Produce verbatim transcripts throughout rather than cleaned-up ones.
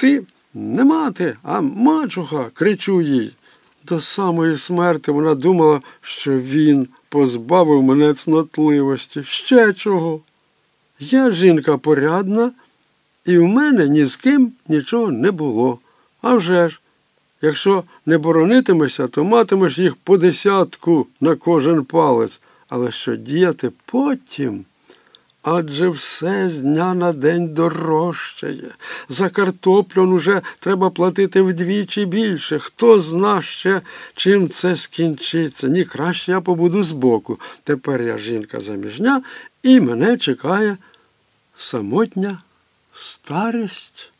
Ти не мати, а мачуха, кричу їй. До самої смерти вона думала, що він позбавив мене цнотливості. Ще чого? Я жінка порядна, і в мене ні з ким нічого не було. А вже ж, якщо не боронитимешся, то матимеш їх по десятку на кожен палець. Але що діяти потім? Адже все з дня на день дорожчає. За картоплю уже треба платити вдвічі більше. Хто зна ще, чим це скінчиться. Ні, краще я побуду збоку. Тепер я жінка заміжня, і мене чекає самотня старість.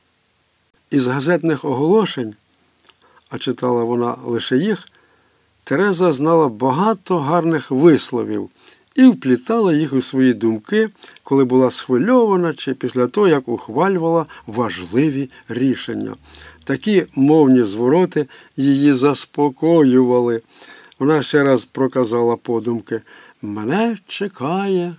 Із газетних оголошень, а читала вона лише їх, Тереза знала багато гарних висловів і вплітала їх у свої думки, коли була схвильована чи після того, як ухвалювала важливі рішення. Такі мовні звороти її заспокоювали. Вона ще раз проказала подумки: «Мене чекає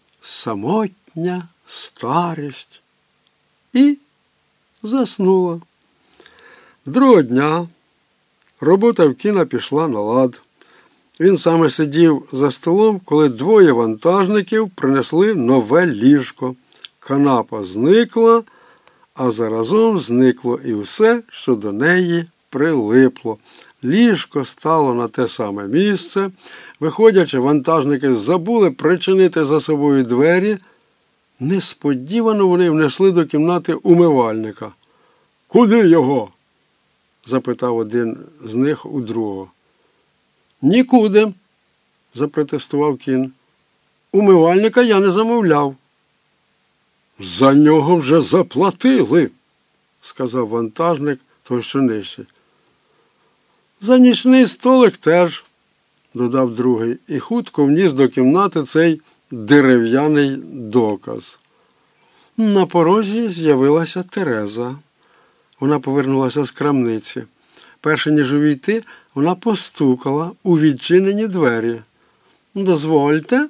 самотня старість». І заснула. Другого дня робота в кіно пішла на лад. Він саме сидів за столом, коли двоє вантажників принесли нове ліжко. Канапа зникла, а заразом зникло і все, що до неї прилипло. Ліжко стало на те саме місце. Виходячи, вантажники забули причинити за собою двері. Несподівано вони внесли до кімнати умивальника. «Куди його?» – запитав один з них у другого. «Нікуди», – запротестував кін. «Умивальника я не замовляв». «За нього вже заплатили», – сказав вантажник, той що нижче. «За нічний столик теж», – додав другий, і хутко вніс до кімнати цей дерев'яний доказ. На порозі з'явилася Тереза. Вона повернулася з крамниці. Перше ніж увійти, вона постукала у відчинені двері. «Дозвольте?»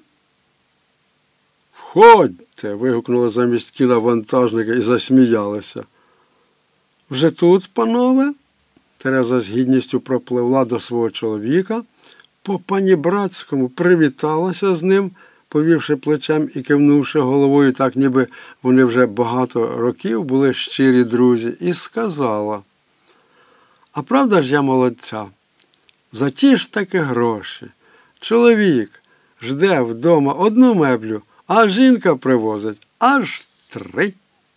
«Входьте!» – вигукнула замість кіна вантажника і засміялася. «Вже тут, панове?» Тереза з гідністю пропливла до свого чоловіка, по-панібратському привіталася з ним, повівши плечем і кивнувши головою, так ніби вони вже багато років були щирі друзі, і сказала: «А правда ж я молодця? За ті ж таки гроші. Чоловік жде вдома одну меблю, а жінка привозить аж три.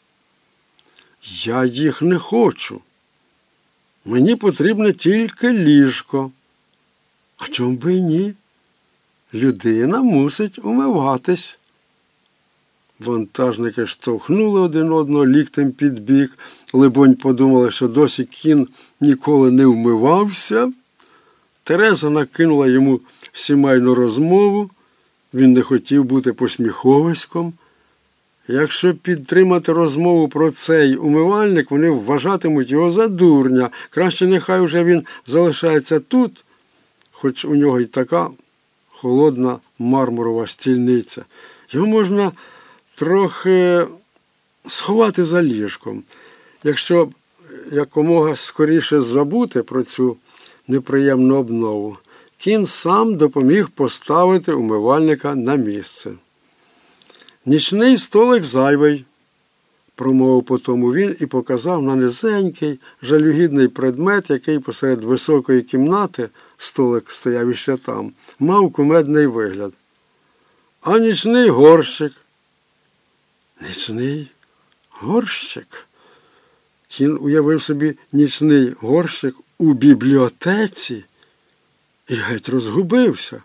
Я їх не хочу. Мені потрібне тільки ліжко. А чому би і ні? Людина мусить умиватись». Вантажники штовхнули один одного ліктем під бік. Либонь подумали, що досі кін ніколи не вмивався. Тереза накинула йому сімейну розмову. Він не хотів бути посміховиськом. Якщо підтримати розмову про цей умивальник, вони вважатимуть його за дурня. Краще нехай уже він залишається тут, хоч у нього й така холодна мармурова стільниця. Його можна трохи сховати за ліжком. Якщо якомога скоріше забути про цю неприємну обнову, кін сам допоміг поставити умивальника на місце. «Нічний столик зайвий», – промовив потому він і показав на низенький, жалюгідний предмет, який посеред високої кімнати, столик стояв іще там, мав кумедний вигляд. «А нічний горщик?» «Нічний горщик?» Кін уявив собі нічний горщик у бібліотеці і геть розгубився.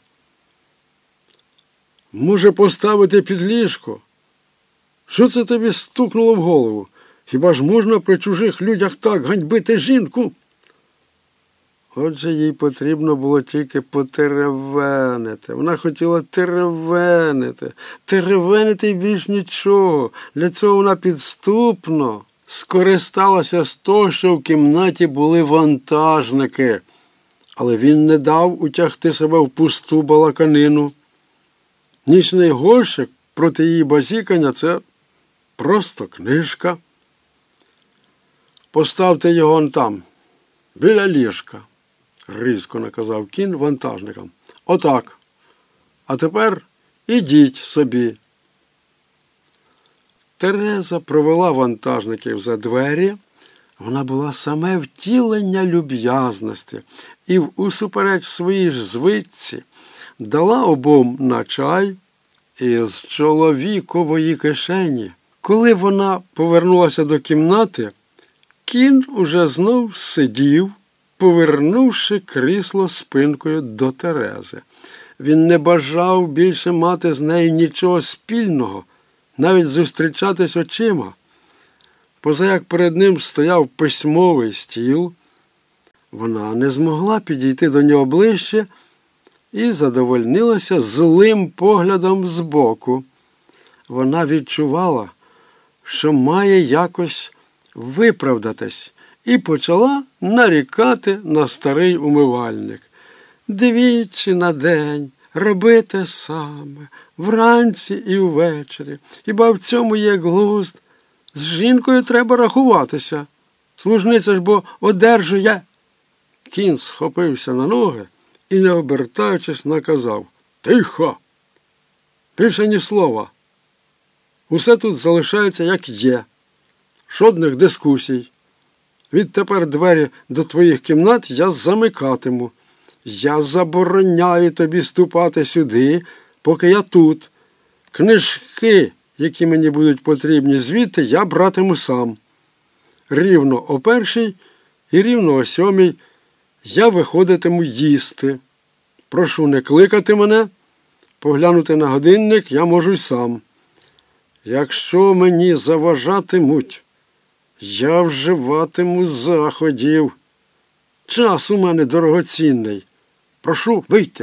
«Може, поставити під ліжко? Що це тобі стукнуло в голову? Хіба ж можна при чужих людях так ганьбити жінку?» Отже, їй потрібно було тільки потеревенити. Вона хотіла теревенити. Теревенити й більш нічого. Для цього вона підступно скористалася з того, що в кімнаті були вантажники. Але він не дав утягти себе в пусту балаканину. Нічний горщик проти її базікання – це просто книжка. Поставте його он там, біля ліжка, різко наказав кін вантажникам. Отак. А тепер ідіть собі. Тереза провела вантажників за двері. Вона була саме втілення люб'язності і, усупереч своїй ж звичці, дала обом на чай із чоловікової кишені. Коли вона повернулася до кімнати, кін уже знов сидів, повернувши крісло спинкою до Терези. Він не бажав більше мати з нею нічого спільного, навіть зустрічатись очима. Поза як перед ним стояв письмовий стіл, вона не змогла підійти до нього ближче і задовольнилася злим поглядом збоку. Вона відчувала, що має якось виправдатись, і почала нарікати на старий умивальник. Двічі на день роби те саме, вранці і ввечері. Хіба в цьому є глузд? З жінкою треба рахуватися. Служниця ж бо одержує. Кін схопився на ноги і, не обертаючись, наказав: «Тихо! Більше ні слова. Усе тут залишається, як є. Жодних дискусій. Відтепер двері до твоїх кімнат я замикатиму. Я забороняю тобі ступати сюди, поки я тут. Книжки, які мені будуть потрібні звідти, я братиму сам. Рівно о першій і рівно о сьомій я виходитиму їсти. Прошу не кликати мене, поглянути на годинник я можу й сам. Якщо мені заважатимуть, я вживатиму заходів. Час у мене дорогоцінний. Прошу вийти».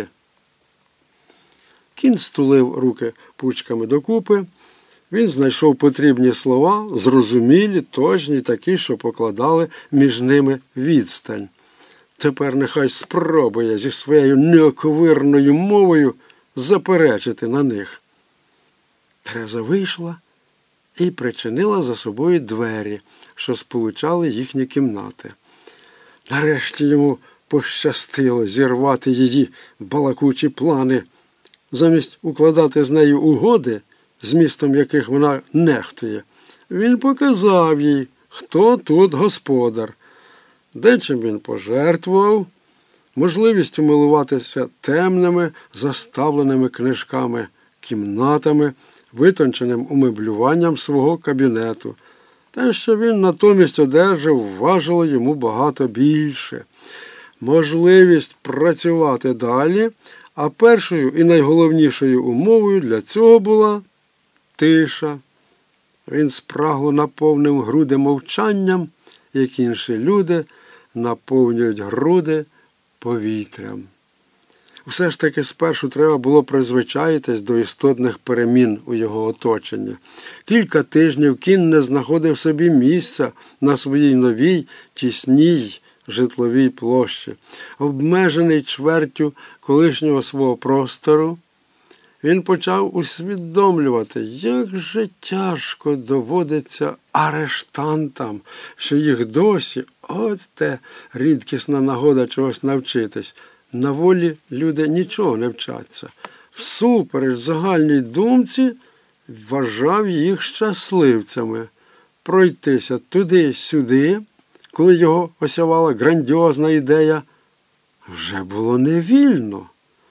Кін стулив руки пучками докупи. Він знайшов потрібні слова, зрозумілі, точні, такі, що покладали між ними відстань. Тепер нехай спробує зі своєю неоковирною мовою заперечити на них. Тереза вийшла і причинила за собою двері, що сполучали їхні кімнати. Нарешті йому пощастило зірвати її балакучі плани. Замість укладати з нею угоди, змістом яких вона нехтує, він показав їй, хто тут господар. Дечим він пожертвував, можливістю милуватися темними, заставленими книжками, кімнатами, витонченим умеблюванням свого кабінету. Те, що він натомість одержав, важило йому багато більше. Можливість працювати далі, а першою і найголовнішою умовою для цього була тиша. Він спрагло наповнив груди мовчанням, як інші люди наповнюють груди повітрям. Все ж таки спершу треба було призвичаїтись до істотних перемін у його оточенні. Кілька тижнів Кін не знаходив собі місця на своїй новій, тісній житловій площі. Обмежений чвертю колишнього свого простору, він почав усвідомлювати, як же тяжко доводиться арештантам, що їх досі, от те рідкісна нагода чогось навчитись. На волі люди нічого не вчаться. Всупереч загальній думці вважав їх щасливцями. Пройтися туди-сюди, коли його осявала грандіозна ідея, вже було невільно.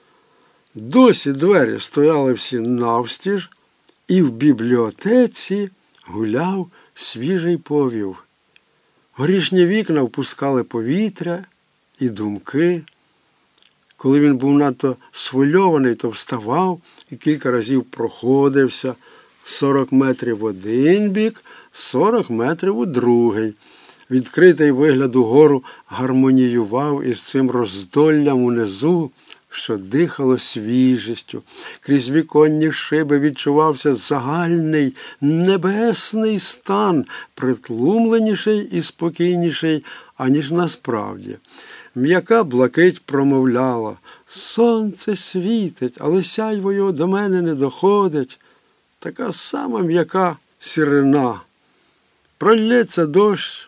Досі двері стояли всі навстіж, і в бібліотеці гуляв свіжий повів. Горішні вікна впускали повітря і думки. Коли він був надто схвильований, то вставав і кілька разів проходився сорок метрів в один бік, сорок метрів у другий. Відкритий вигляд угору гармоніював із цим роздоллям унизу, що дихало свіжістю. Крізь віконні шиби відчувався загальний небесний стан, притлумленіший і спокійніший, аніж насправді. М'яка блакить промовляла: «Сонце світить, але сяйво його до мене не доходить». Така сама м'яка сірина. Пролється дощ,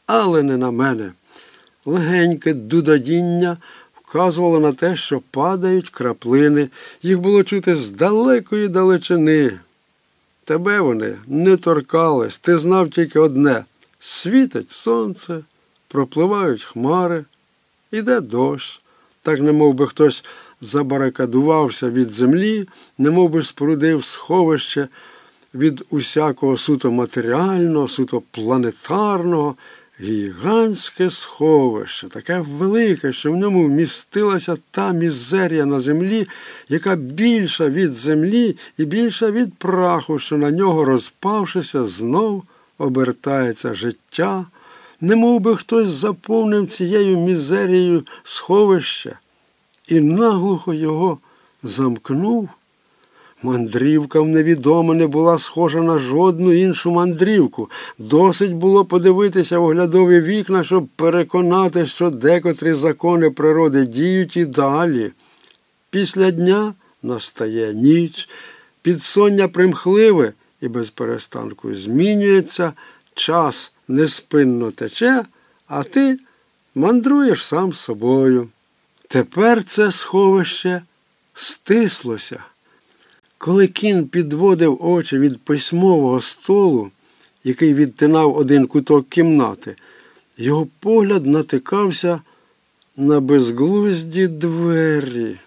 але не на мене. Легеньке дудодіння вказувало на те, що падають краплини. Їх було чути з далекої далечини. Тебе вони не торкались, ти знав тільки одне – світить сонце, пропливають хмари, іде дощ. Так немов би хтось забарикадувався від землі, немов би спорудив сховище від усякого суто матеріального, суто планетарного, гігантське сховище, таке велике, що в ньому вмістилася та мізерія на землі, яка більша від землі і більша від праху, що на нього, розпавшися, знов обертається життя. Немов би хтось заповнив цією мізерією сховище і наглухо його замкнув. Мандрівка в невідоме не була схожа на жодну іншу мандрівку. Досить було подивитися в оглядові вікна, щоб переконати, що декотрі закони природи діють і далі. Після дня настає ніч, підсоння примхливе і без перестанку змінюється, час неспинно тече, а ти мандруєш сам з собою. Тепер це сховище стислося. Коли кін підводив очі від письмового столу, який відтинав один куток кімнати, його погляд натикався на безглузді двері.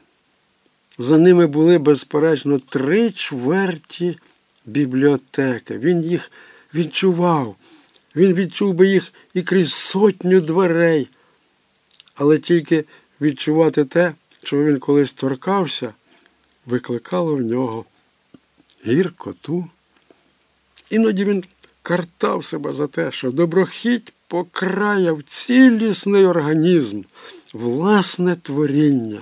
За ними були, безперечно, три чверті бібліотеки. Він їх відчував. Він відчув би їх і крізь сотню дверей. Але тільки відчувати те, чого він колись торкався, викликало в нього гіркоту. Іноді він картав себе за те, що доброхіть покраяв цілісний організм, власне творіння.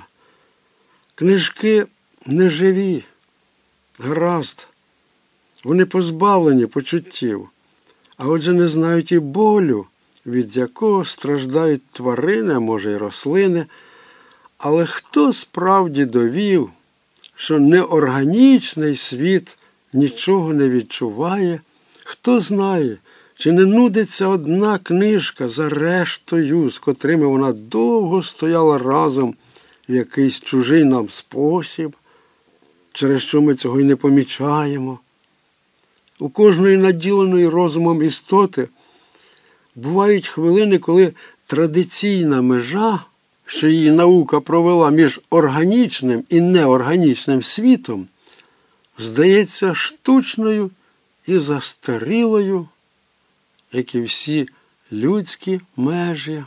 Книжки не живі, гаразд, вони позбавлені почуттів, а отже не знають і болю, від якого страждають тварини, а може й рослини. Але хто справді довів, що неорганічний світ нічого не відчуває? Хто знає, чи не нудиться одна книжка за рештою, з котрими вона довго стояла разом в якийсь чужий нам спосіб, через що ми цього й не помічаємо? У кожної наділеної розумом істоти бувають хвилини, коли традиційна межа, що її наука провела між органічним і неорганічним світом, здається штучною і застарілою, як і всі людські межі.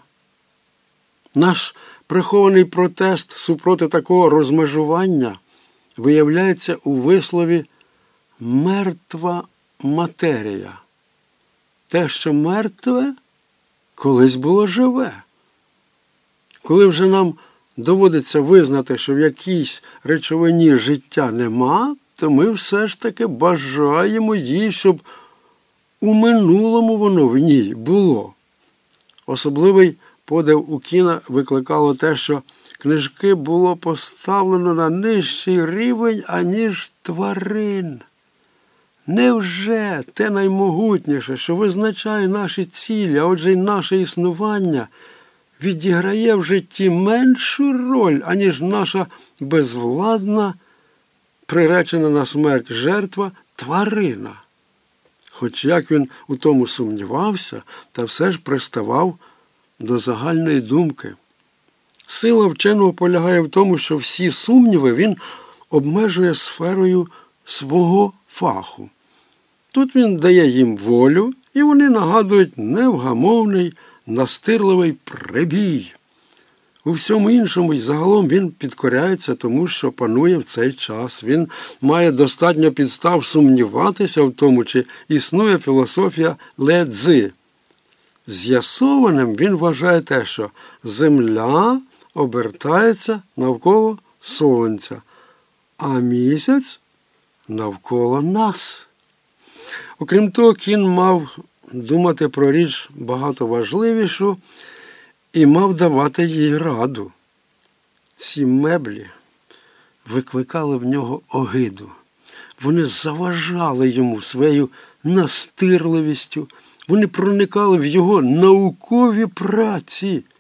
Наш прихований протест супроти такого розмежування виявляється у вислові «мертва матерія». Те, що мертве, колись було живе. Коли вже нам доводиться визнати, що в якійсь речовині життя нема, то ми все ж таки бажаємо їй, щоб у минулому воно в ній було. Особливий подив у кіна викликало те, що книжки було поставлено на нижчий рівень, аніж тварин. Невже те наймогутніше, що визначає наші цілі, а отже й наше існування, відіграє в житті меншу роль, аніж наша безвладна, приречена на смерть жертва тварина? Хоч як він у тому сумнівався, та все ж приставав до загальної думки. Сила вченого полягає в тому, що всі сумніви він обмежує сферою свого фаху. Тут він дає їм волю, і вони нагадують невгамовний, настирливий прибій. У всьому іншому й загалом він підкоряється тому, що панує в цей час. Він має достатньо підстав сумніватися в тому, чи існує філософія Ле Цзи. З'ясованим він вважає те, що Земля обертається навколо Сонця, а місяць навколо нас. Окрім того, кін мав думати про річ багато важливішу і мав давати їй раду. Ці меблі викликали в нього огиду. Вони заважали йому своєю настирливістю, Вони проникали в його наукові праці.